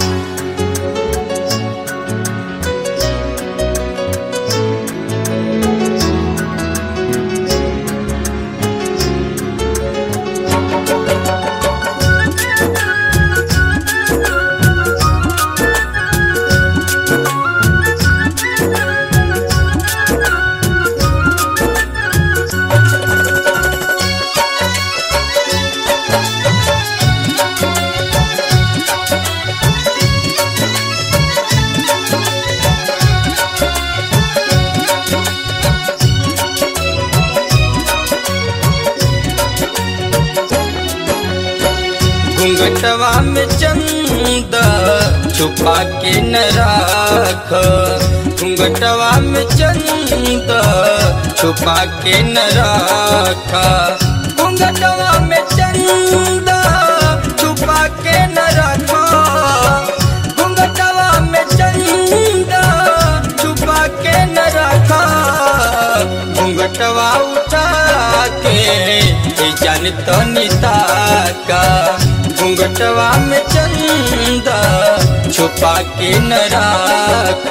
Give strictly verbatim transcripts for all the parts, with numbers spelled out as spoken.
घूंघटवा में चंदा छुपा के न राख, घूंघटवा में चंदा छुपा के न राख, घूंघटवा में चंदा छुपा के न राख, घूंघटवा में चंदा छुपा के न राख, घूंघटवा उठा के जान तो निता का, घूंघटवा में चंदा छुपा के न राख।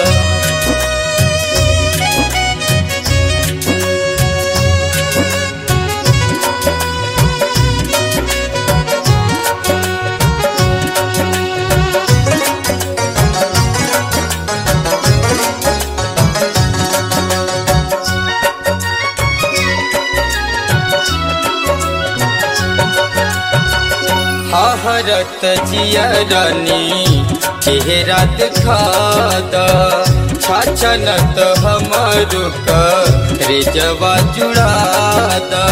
हरत जियरानी चेहरा दिखा दा, छाछनत हमरो रे जवा जुड़ा दा,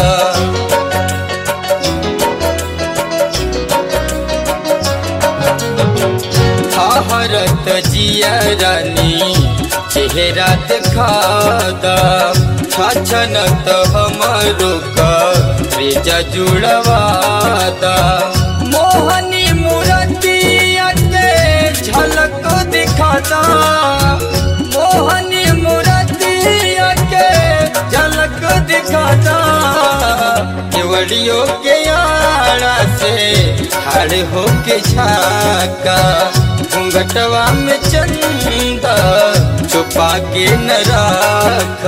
हरत जियरानी चेहरा दिखा दा, छाछनत हमरो रे जुड़वा दा, मोहनी मूर्तिया के झलक दिखाता, मोहनी मूर्तिया के झलक दिखाता, केवड़ियों के आड़ा से हाड़ हो के झाका, घूंघटवा में चंदा छुपा के न राख।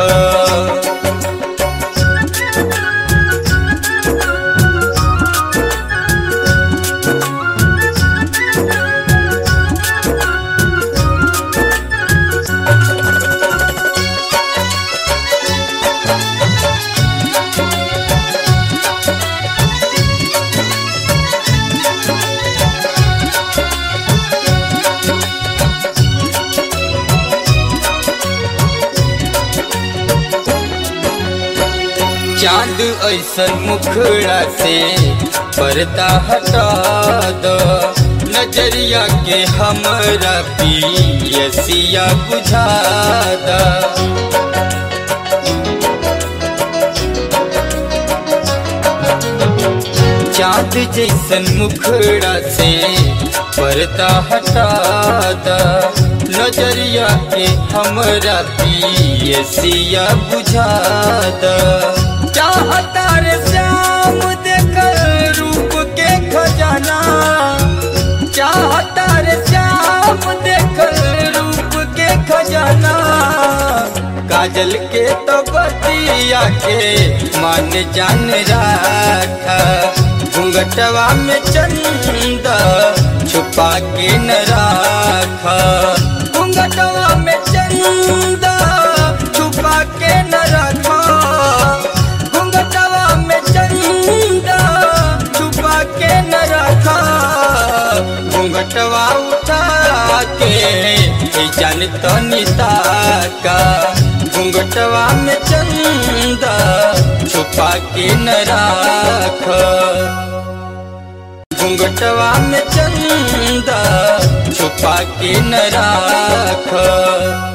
चांद ऐसन मुखड़ा से पर्दा हटा दो, नजरिया के हमरा पियसिया बुझा दा, चांद जैसन मुखड़ा से पर्दा हटा दा, नजरिया के हमरा पियसिया बुझा दा, चाहता रे श्याम देखल रूप के खजाना, चाहता रे श्याम देखल रूप के खजाना, काजल के तो बतिया के मान जान राखा, घूंघटवा में चंदा छुपा के न राखा, घूंघटवा में चंदा छुपा के न राखा, घूंघटवा में चंदा छुपा के न रखा, घूंघटवा उठा के जान तो निता का, घूंघटवा में चंदा छुपा के न राख, घूंघटवा में चंदा छुपा के न राख।